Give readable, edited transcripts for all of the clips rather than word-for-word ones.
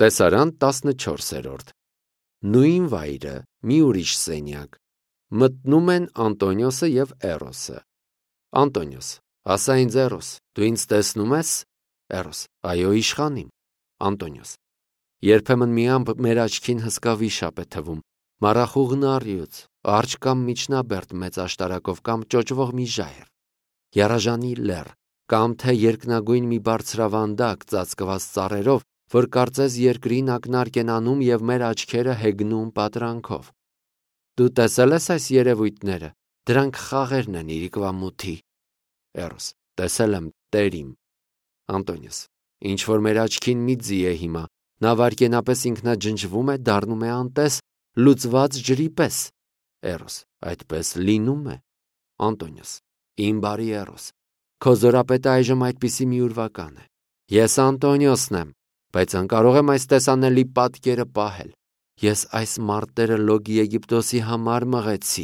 Տեսարան 14-րդ։ Նույն վայրը, մի ուրիշ սենյակ, մտնում են Անտոնիոսը և Էրոսը։ Անտոնիոս. ասա ինձ Էրոս, դու ինձ տեսնում ես։ Էրոս. այո, իշխան իմ։ Անտոնիոս. երբեմն մի ամպ մեր աչքին հսկա վիշապ է թվում, մառախուղն առյուծ, արջ կամ միջնաբերդ մեծ աշտարակով կամ ճոճվող մի ժայռ, եռաժանի լեռ, կամ թե երկնագույն մի բարձրավանդակ ծածկված ծառերով, որ կարծես երկրին ակնարկ են անում և մեր աչքերը հեգնում պատրանքով։ Դու տեսել ես այս երևույթները, դրանք խաղերն են իրիկվա մութի։ Էրոս. տեսել եմ, Տեր իմ։ Անտոնիոս. ինչ որ մեր աչքին մի ձի է հիմա, նա վայրկենապես ինքնաջնջվում է, դառնում է անտես, լուծված ջրի պես։ Էրոս. այդպես լինում է։ Անտոնիոս. իմ բարի Էրոս, քո զորապետը այժմ այդպիսի մի ուրվական է։ Ես Անտոնիոսն եմ, բայց անկարող եմ այս տեսանելի պատկերը պահել։ Ես այս մարտերը Լոգի Եգիպտոսի համար մղեցի։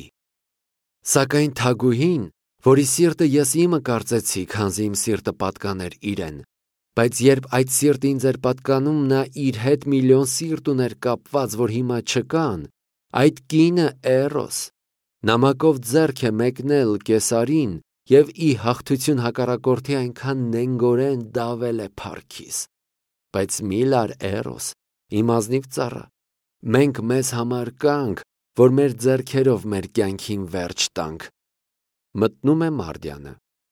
Սակայն թագուհին, որի սիրտը ես իմը կարծեցի, քանզի իմ սիրտը պատկաներ իրեն, բայց երբ այդ սիրտը ինձ էր պատկանում, նա իր հետ միլիոն սիրտ ուներ կապված, որ հիմա չկան, այդ կինը Էրոս, նամակով ձեռք է մեկնել Կեսարին և ի հաղթություն հակառակորդի այնքան նենգորեն դավել է փառքիս։ Բայց մի լար Էրոս, իմ ազնիվ ծառա, մենք մեզ համար կանք, որ մեր ձեռքերով մեր կյանքին վերջ տանք։ Մտնում է Մարդյանը։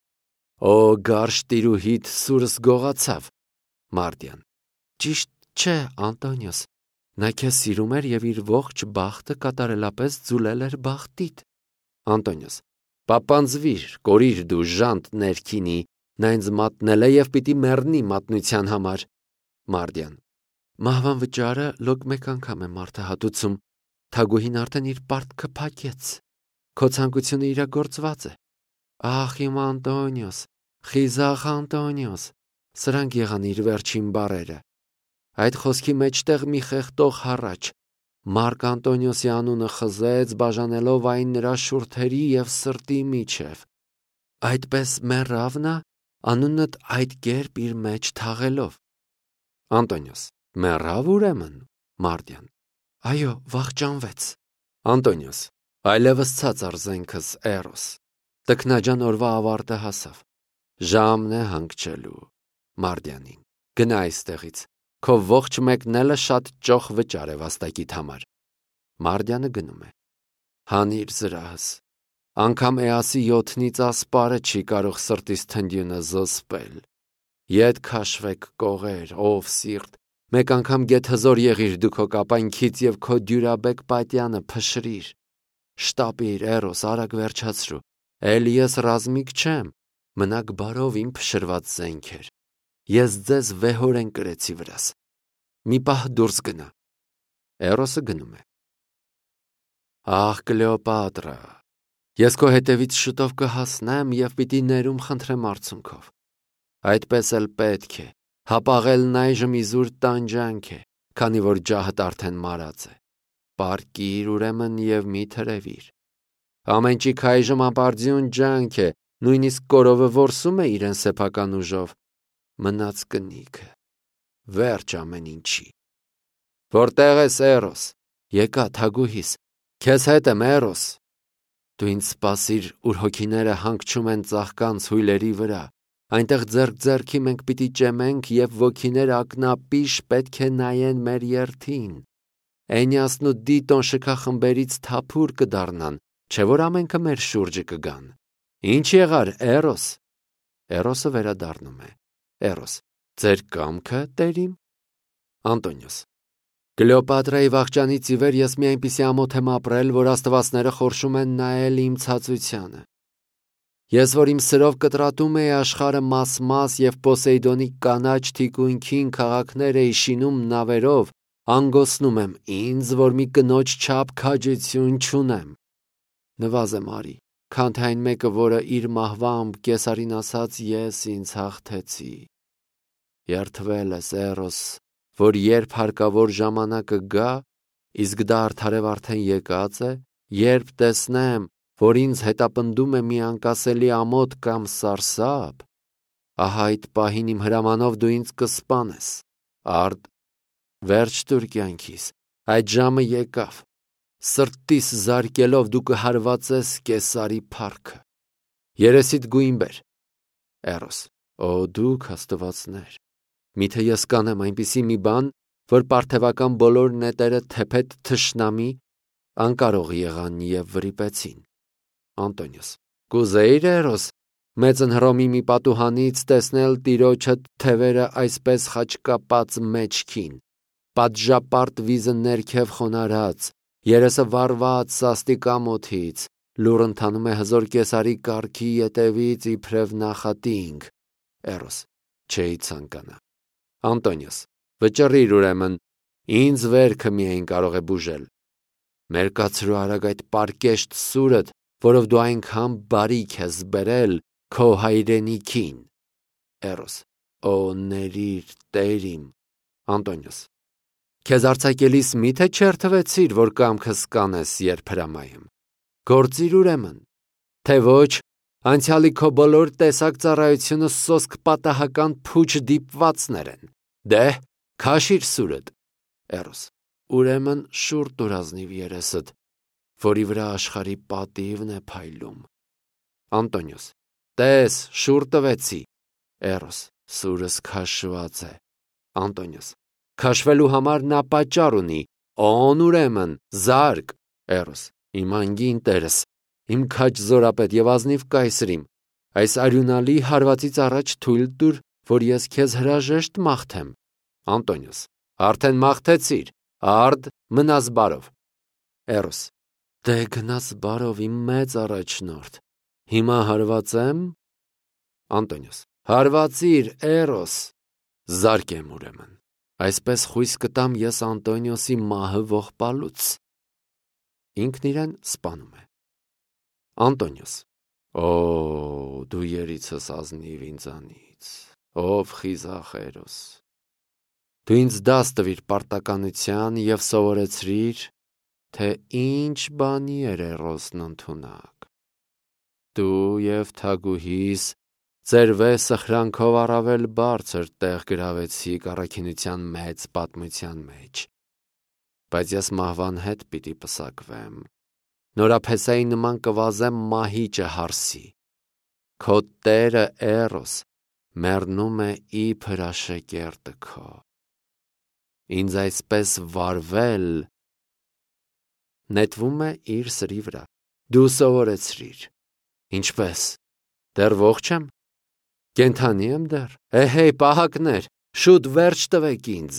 Օ գարշ տիրուհիդ սուրս գողացավ։ Մարդյան. ճիշտ չէ, Անտոնիոս, նա քեզ սիրում էր և իր ողջ բախտը կատարելապես ձուլել էր բախտիդ։ Անտոնիոս. պապանձվիր, կորիր դու ժանտ ներքինի, նա ինձ մատնել է և պիտի մեռնի մատնության համար։ Մարդյան. մահվան վճարը լոկ մեկ անգամ է մարդը հատուցում, թագուհին արդեն իր պարտքը փակեց, քո ցանկությունը իրագործված է։ Ախ իմ Անտոնիոս, խիզախ Անտոնիոս, սրանք եղան իր վերջին բառերը։ Այդ խոսքի մեջտեղ մի խեղդող հառաչ, Մարկ Անտոնիոսի անունը խզեց, բաժանելով այն նրա շուրթերի և սրտի միջև։ Այդպես մեռավ նա, անունդ այդ կերպ իր մեջ թաղելով։ Անտոնիոս. մեռավ ուրեմն։ Մարդյան. այո, վախճանվեց։ Անտոնիոս. այլևս ցածր զենքս Էրոս, տքնաջան օրվա ավարտը հասավ, ժամն է հանգչելու։ Մարդյանին. գնա այստեղից, քո ողջ մեկնելը շատ ճոխ վճար է վաստակիդ համար։ Մարդյանը գնում է։ Հանիր զրահս, անգամ Էասի 7-նից ասպարը չի կարող սրտիս թնդյունը զսպել։ Ետ քաշվեք կողեր, ով սիրտ, մեկ անգամ գեթ հզոր եղիր դու քո կապանքից և քո դյուրաբեկ պատյանը փշրիր։ Շտապիր, Էրոս, արագ վերջացրու, էլ ես ռազմիկ չեմ, մնաք բարով իմ փշրված զենքեր։ Ես ձեզ վեհորեն կրեցի վրաս։ Մի պահ դուրս գնա։ Էրոսը գնում է։ Ախ, Կլեոպատրա, ես քո հետևից շուտով կհասնեմ և պիտի ներում խնդրեմ արցունքով։ Այդպես էլ պետք է, հապաղելն այժմ իզուր տանջանք է, քանի որ ջահդ արդեն մարած է։ Պառկիր ուրեմն և մի թրևիր։ Ամենջիկ այժմ ապարդյուն ջանք է, նույնիսկ կորովը որսում է իրեն սեփական ուժով։ Մնաց կնիքը, վերջ ամեն ինչի։ Որտեղ ես, Էրոս։ Եկա, թագուհիս, քեզ հետ եմ, Էրոս։ Դու ինձ սպասիր, ուր հոգիները հանգչում են ծաղկանց հույլերի վրա, այնտեղ ձեռք ձեռքի մենք պիտի ճեմենք և ոգիներ ակնապիշ պետք է նայեն մեր երթին։ Էնիասն ու Դիտոն շքախմբերից թափուր կդառնան, չէ որ ամենքը մեր շուրջը կգան։ Ինչ եղար, Էրոս։ Էրոսը վերադառնում է։ Էրոս. ձեր կամքը, Տեր իմ։ Անտոնիոս. Կլեոպատրայի վախճանից ի վեր ես մի այնպիսի ամոթ եմ ապրել, որ աստվածները խորշում են նայել իմ ցածությանը։ Ես, որ իմ սրով կտրատում էի աշխարհը մաս-մաս և Պոսեյդոնի կանաչ թիկունքին քաղաքներ էի շինում նավերով, անգոսնում եմ ինձ, որ մի կնոջ չափ քաջություն չունեմ։ Նվազեմ արի, քան թե այն մեկը, որը իր մահվամբ Կեսարին ասաց ես ինձ հաղթեցի։ Երդվել ես, Էրոս, որ երբ հարկավոր ժամանակը գա, իսկ դա արդարև արդեն եկած է, երբ տեսնեմ, որ ինձ հետապնդում է մի անկասելի ամոթ կամ սարսափ, ահա այդ պահին իմ հրամանով դու ինձ կսպանես, արդ Վերջ տուր կյանքիս, այդ ժամը եկավ, սրտիս զարկելով դու կհարվածես կեսարի փառքը, երեսիդ գույն բեր, Էրոս, օ դուք աստվածներ, միթե ես կանեմ այնպիսի մի բան, որ պարթևական բոլոր նետերը թեփետ թշնամի անկարող եղան և վրիպեցին, Անտոնիոս, կուզեիր Էրոս, մեծն Հռոմի մի պատուհանից տեսնել տիրոջդ թևերը այսպես խաչկապած մեջքին, պատժապարտ վիզը ներքև խոնարհած, երեսը վառված սաստիկ ամոթից, լուր ընթանում է հզոր կեսարի կառքի ետևից իբրև նախատինք, Էրոս, չէի ցանկանա, Անտոնիոս, վճռիր ուրեմն, ինձ վերքը միայն կարող է բուժել, մերկացրու արագ այդ պարկեշտ սուրդ, որով դու այնքան բարիք ես բերել քո հայրենիքին, Էրոս, օ ներիր Տեր իմ, Անտոնիոս, քեզ արձակելիս միթե չերթվեցիր, որ կամքս կանես, երբ հրամայեմ, գործիր ուրեմն, թե ոչ, անցյալի քո բոլոր տեսակ ծառայությունը սոսկ պատահական փուչ դիպվածներ են, դեհ, քաշիր սուրդ, Էրոս, ուրեմն շուռ տուր ազնիվ երեսդ, որի վրա աշխարհի պատիվն է փայլում, Անտոնիոս, տես, շուռ տվեցի, Էրոս, սուրս քաշված է, Անտոնիոս, քաշվելու համար նա պատճառ ունի, օն ուրեմն, զարկ, Էրոս, իմ անգին տերս, իմ քաջ զորապետ և ազնիվ կայսրիմ, այս արյունալի հարվածից առաջ թույլ տուր, որ ես քեզ հրաժեշտ մաղթեմ, Անտոնիոս, արդեն մաղթեցիր, արդ մնաս բարով, Էրոս, դե գնաս բարով իմ մեծ առաջնորդ, հիմա հարվածեմ, Անտոնիոս, հարվածիր, Էրոս, զարկեմ ուրեմն, այսպես խույս կտամ ես Անտոնիոսի մահը ողբալուց, ինքն իրեն սպանում է, Անտոնիոս, օ, դու երիցս ազնիվ ինձանից, ով խիզախ Էրոս, դու ինձ դաս տվիր պարտականության և սովորեցրիր, թե ինչ բանի էր Էրոսն ընդունակ, դու և թագուհիս ձեր վեսը խրանքով առավել բարձր տեղ գրավեցիք առաքինության մեծ պատմության մեջ, բայց ես մահվան հետ պիտի պսակվեմ, նորափեսայի նման կվազեմ մահիճը հարսի, քո տերը Էրոս մեռնում է իբր աշեկերտը քո, ինձ այսպես վարվել, նետվում է իր սրի վրա, դու սովորեցրիր, ինչպես, դեռ ողջ եմ, կենդանի եմ դեռ, էհեյ պահակներ, շուտ վերջ տվեք ինձ,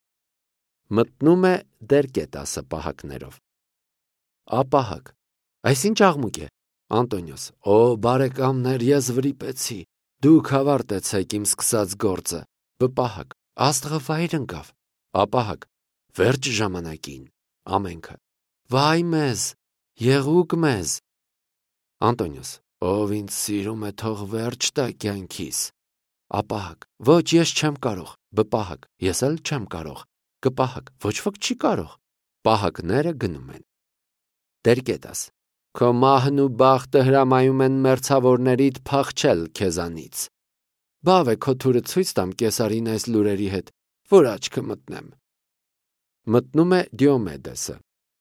մտնում է Դերկետասը պահակներով, ապահակ, այս ինչ աղմուկ է, Անտոնիոս, օ բարեկամներ, ես վրիպեցի, դուք ավարտեցեք իմ սկսած գործը, բպահակ, աստղը վայր ընկավ, ապահակ, վերջ ժամանակին, ամենքը, վայ մեզ, եղուկ մեզ, Անտոնիոս, ով ինձ սիրում է թող վերջ տա կյանքիս, ապահակ, ոչ ես չեմ կարող, բպահակ, ես էլ չեմ կարող, կպահակ, ոչ ոք չի կարող, պահակները գնում են, Դերկետաս, քո մահն ու բախտը հրամայում են մերձավորներիդ փախչել քեզանից, բավ է քո թուրը ցույց տամ կեսարին այս լուրերի հետ, որ աչքը մտնեմ, մտնում է Դիոմեդեսը,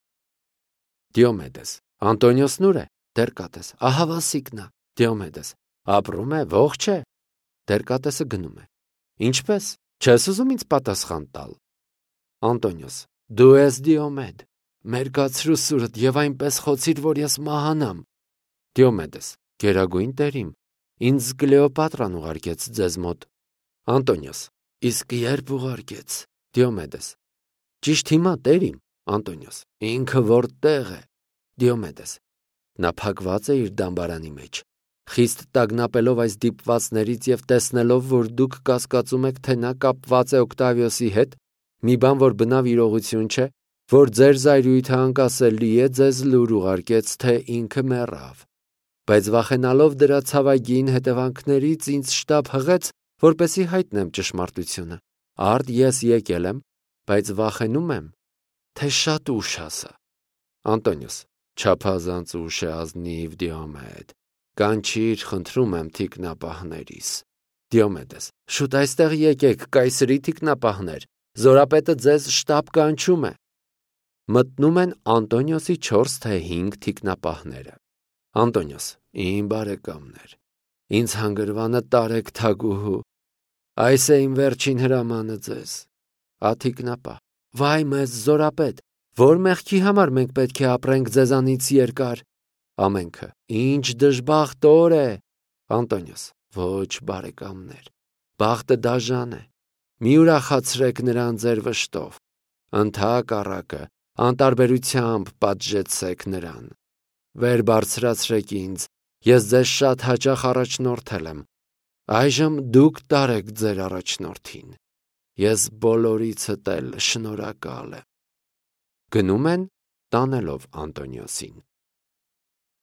Դիոմեդես, Անտոնիոսն ուր է, Դերկատես, ահավասիկնա, Դիոմեդես, ապրում է, ողջ է, Դերկատեսը գնում է, ինչպես, չես ուզում ինձ պատասխան տալ, Անտոնիոս, դու ես Դիոմեդ, մերկացրու սուրդ և այնպես խոցիր, որ ես մահանամ, Դիոմեդես, գերագույն տերիմ, ինձ Կլեոպատրան ուղարկեց ձեզ մոտ, Անտոնիոս, իսկ երբ ուղարկեց, Դիոմեդես, ճիշտ հիմա տերիմ, Անտոնիոս, ինքը որտեղ է, Դիոմեդես, նա փակված է իր դամբարանի մեջ, խիստ տագնապելով այս դիպվածներից և տեսնելով, որ դուք կասկածում եք, թե նա կապված է Օկտավիոսի հետ, մի բան, որ բնավ իրողություն չէ, որ ձեր զայրույթը անկասելի է, ձեզ լուր ուղարկեց, թե ինքը մեռավ, բայց վախենալով դրա ցավագին հետևանքներից ինձ շտապ հղեց, որպեսզի հայտնեմ ճշմարտությունը, արդ ես եկել եմ, բայց վախենում եմ, թե շատ ուշ հասա, Անտոնիոս, չափազանց ուշ է ազնիվ Դիոմեդ, կանչիր, խնդրում եմ թիկնապահներիս, Դիոմեդես, շուտ այստեղ եկեք, կայսրի թիկնապահներ, Զորապետը ձեզ շտապ կանչում է։ Մտնում են Անտոնիոսի 4 թե 5 թիկնապահները։ Անտոնիոս, իմ բարեկամներ, ինձ հանգրվանը տարեք թագուհու, այս է իմ վերջին հրամանը ձեզ։ Աթիկնապահ, վայ մեզ զորապետ, որ մեղքի համար մենք պետք է ապրենք ձեզանից երկար։ Ամենքը, ինչ դժբախտ օր է։ Անտոնիոս, ոչ բարեկամներ, բախտը դաժան է, մի ուրախացրեք նրան ձեր վշտով, ընդհակառակը անտարբերությամբ պատժեցեք նրան։ Վեր բարձրացրեք ինձ, ես ձեզ շատ հաճախ առաջնորդել եմ, այժմ դուք տարեք ձեր առաջնորդին, ես բոլորիցդ էլ շնորհակալ եմ։ Գնում են տանելով Անտոնիոսին։